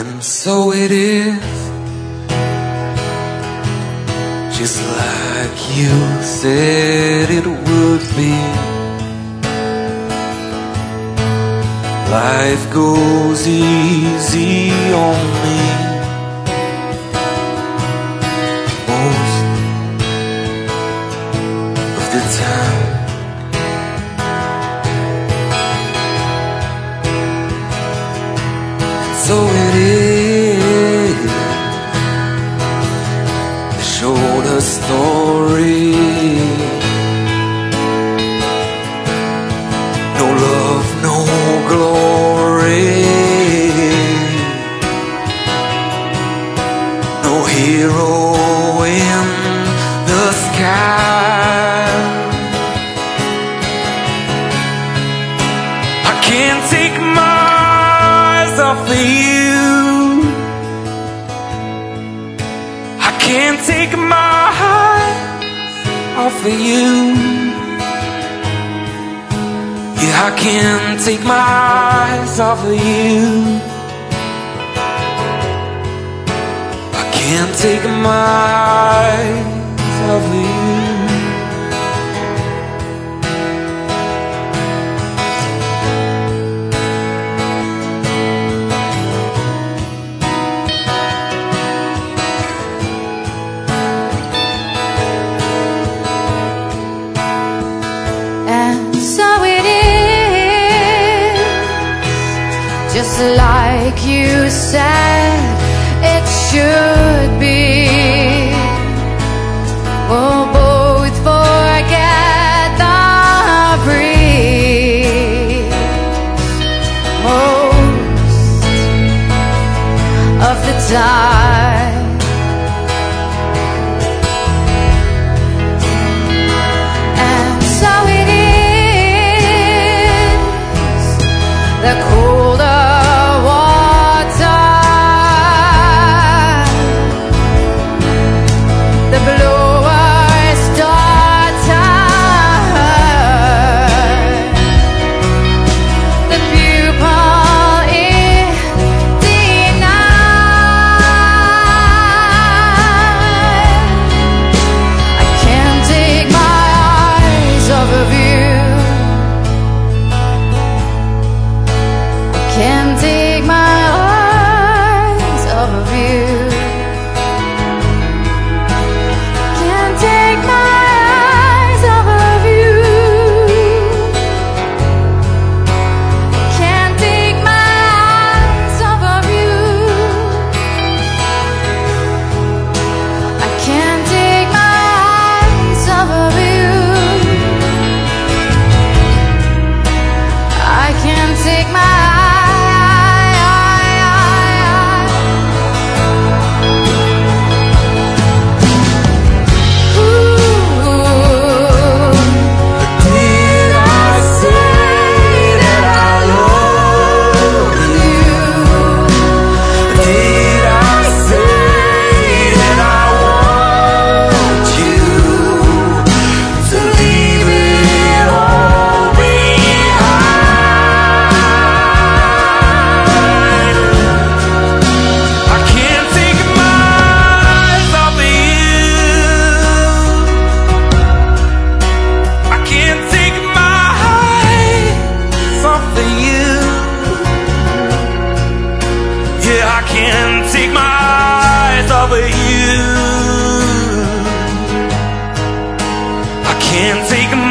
And so it is, just like you said it would be. Life goes easy on me most of the time. So it is, they showed a story. No love, no glory, no hero in the sky. I can't take my eyes off of you. I can't take my eyes off of you. Yeah, I can't take my eyes off of you. I can't take my eyes off of you. And so it is, just like you said it should be. We'll both forget the breeze most of the time. And so it is, the colder water, the blower's daughter, the pupil in the night. I can't take my eyes off of you. Can't take my eyes off of you. Can't take my eyes off of you. Can't take my eyes off of you. I can't take my eyes off of you. I can't take my I can't take my eyes off of you. I can't take my